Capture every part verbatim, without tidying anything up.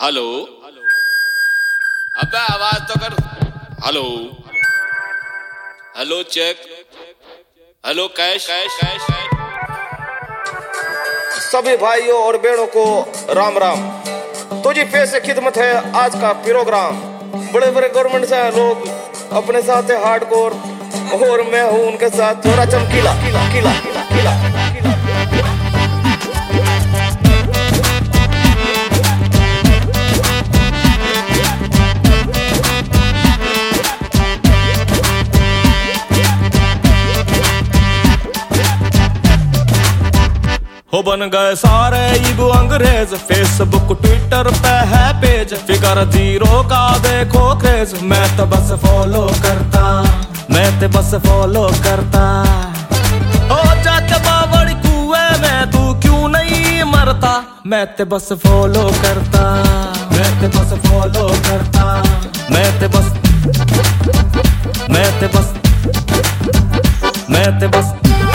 Hello, अबे आवाज तो कर। Hello hello check. Hello cash cash cash. सभी भाइयों और बहनों को राम राम। तुझी पे से खिदमत है आज का प्रोग्राम। बड़े बड़े गवर्नमेंट से लोग अपने साथ है हार्डकोर, और मैं हूँ उनके साथ थोड़ा चमकीला किला किला किला किला। हो बन गए सारे ईगो अंग्रेज, फेसबुक ट्विटर पे है पेज, फिगर जीरो का देखो क्रेज। मैं तो बस फॉलो करता, मैं तो बस फॉलो करता। हो जाते बावड़ी कुएं में तू क्यों नहीं मरता, मैं तो बस फॉलो करता, मैं तो बस फॉलो करता। मैं तो बस मैं तो बस मैं तो बस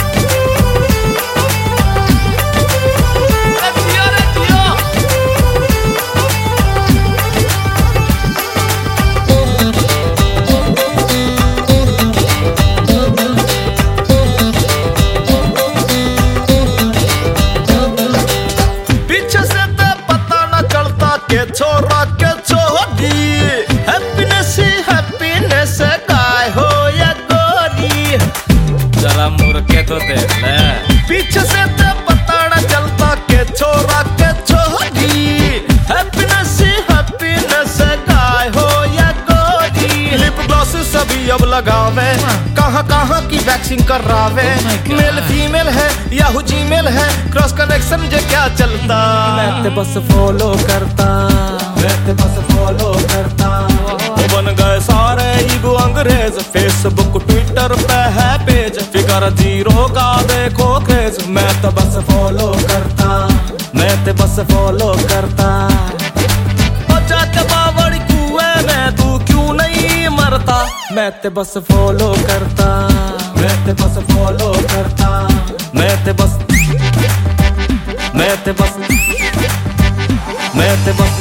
के छोरा के छोरी। हैप्पीनेस ही हैप्पीनेस गाय हो या गोरी, जरा मुड़ के तो देख ले। पीछे से तो पता न चलता के छोरा के छोरी। हैप्पीनेस ही हैप्पीनेस गाय हो या गोरी। लिप ग्लॉस सभी अब लगावे, कहाँ कहाँ की वैक्सिंग करावे। मेल फीमेल है याहू जीमेल है, क्रॉस कनेक्शन जो क्या चलता। मैं तो बस फॉलो करता, मैं तो बस फॉलो करता। वो बन गए सारे ईगो अंग्रेज, फेसबुक ट्विटर पे है पेज, फिगर जीरो का देखो क्रेज। मैं तो बस फॉलो करता, मैं तो बस फॉलो करता। ओ जाते बावड़ी कुएं में तू क्यों नहीं मरता, मैं तो बस फॉलो करता, मैं तो बस फॉलो करता। मैं तो बस मैं तो बस मैं तो बस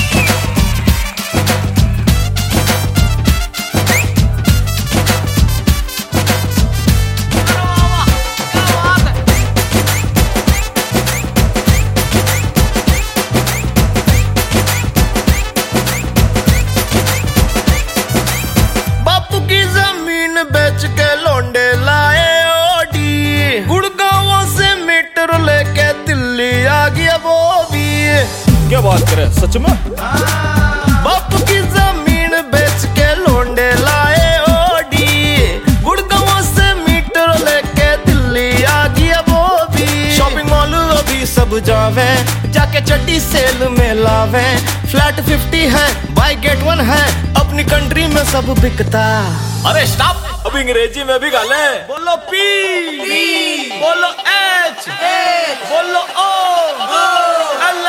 बापू की जमीन बेच के लौंडे लाए ओडी, गुड़गांव से मीटर लेके दिल्ली आ गया वो भी। क्या बात करे सच में। बापू की जमीन बेच के लौंडे लाए ओडी, गुड़गांव से मीटर लेके दिल्ली आ गया वो भी। शॉपिंग मॉल अभी सब जावे, जाके चड्डी सेल में लावे। फ्लैट फिफ्टी है बाय गेट वन है, अपनी कंट्री में सब बिकता। अरे स्टॉप, अब अंग्रेजी में भी गाले। बोलो पी, पी बोलो एच, बोलो ओ, ओ